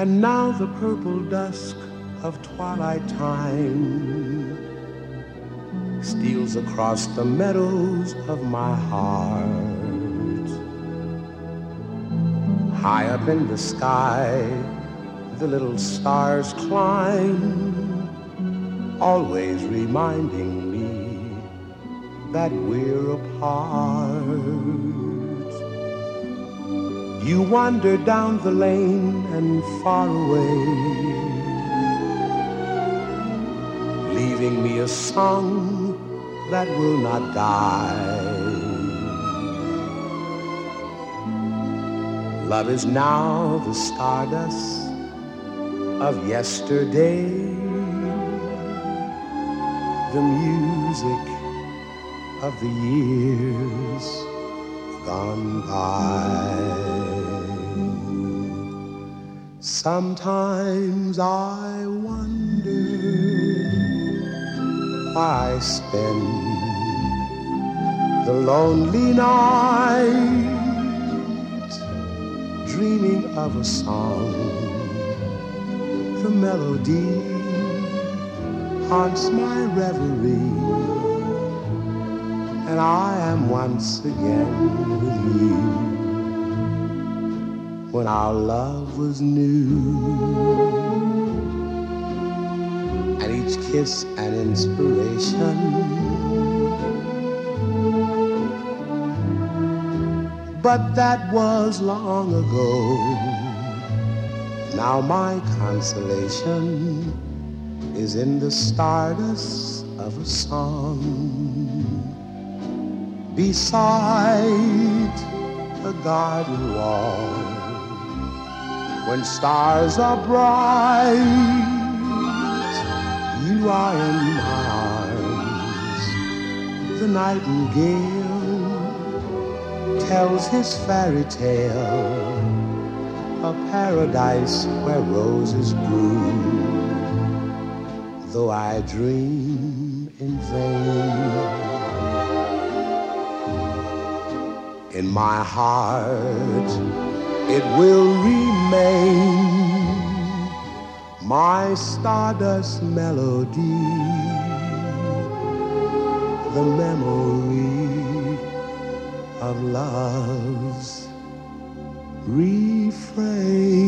And now the purple dusk of twilight time steals across the meadows of my heart. High up in the sky, the little stars climb, always reminding me that we're apart. You wander down the lane and far away, leaving me a song that will not die. Love is now the stardust of yesterday, the music of the years gone by. Sometimes I wonder why I spend the lonely night dreaming of a song. The melody haunts my reverie, and I am once again with you when our love was new, and each kiss an inspiration. But that was long ago. Now my consolation is in the stardust of a song beside a garden wall. When stars are bright, you are in my arms. The nightingale tells his fairy tale, a paradise where roses bloom, though I dream in vain. In my heart it will remain, my stardust melody, the memory of love's refrain.